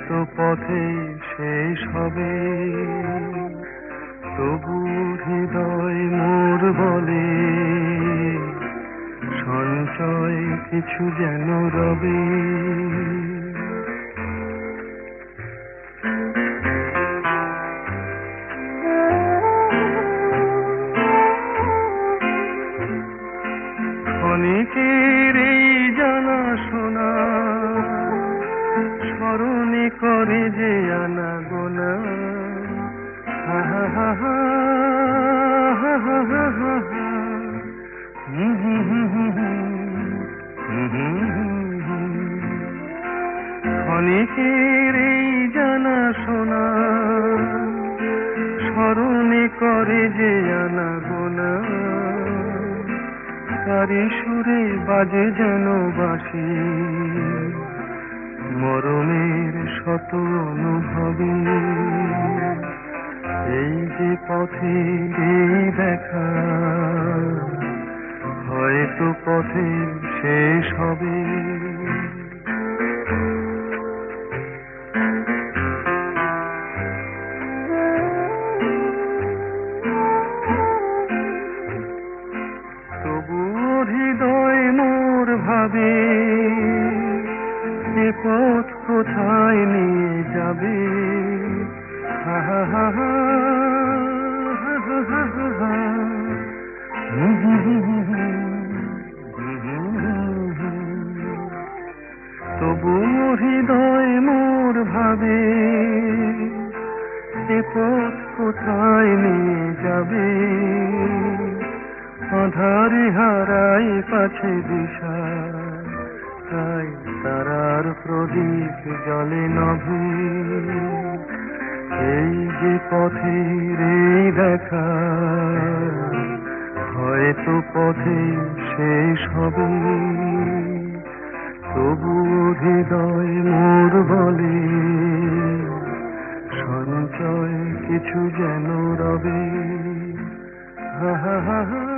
হয়তো পথে শেষ হবে, তবু হৃদয় মোর বলে সঞ্চয় কিছু যেন রবে। ক্ষণিকের এই জানা শোনা স্মরণে করে যে আনা গোনা, হা হা হা হা হা হা হা হা হা। ক্ষণিকের এই জানা শোনা স্মরণে করে যে আনা গোনা, তারি সুরে বাজে যেন বাঁশি মরণের শত অনুভবে। এই যে পথে এই দেখা, হয়তো পথে শেষ হবে। তবুও হৃদয় মোর ভাবে এ পথ কোথায় নিয়ে যাবে। হা হা হা হা হা হা হা হা। তবুও হৃদয় মোর ভাবে এ পথ কোথায় নিয়ে যাবে। আঁধারে হারাই পাছে দিশা, তাই তারার প্রদীপ জ্বলে নভে। এই যে পথের এই দেখা, হয়তো পথে শেষ হবে। তবু হৃদয় মোর বলে সঞ্চয় কিছু যেন রবে। হা হা হা হা।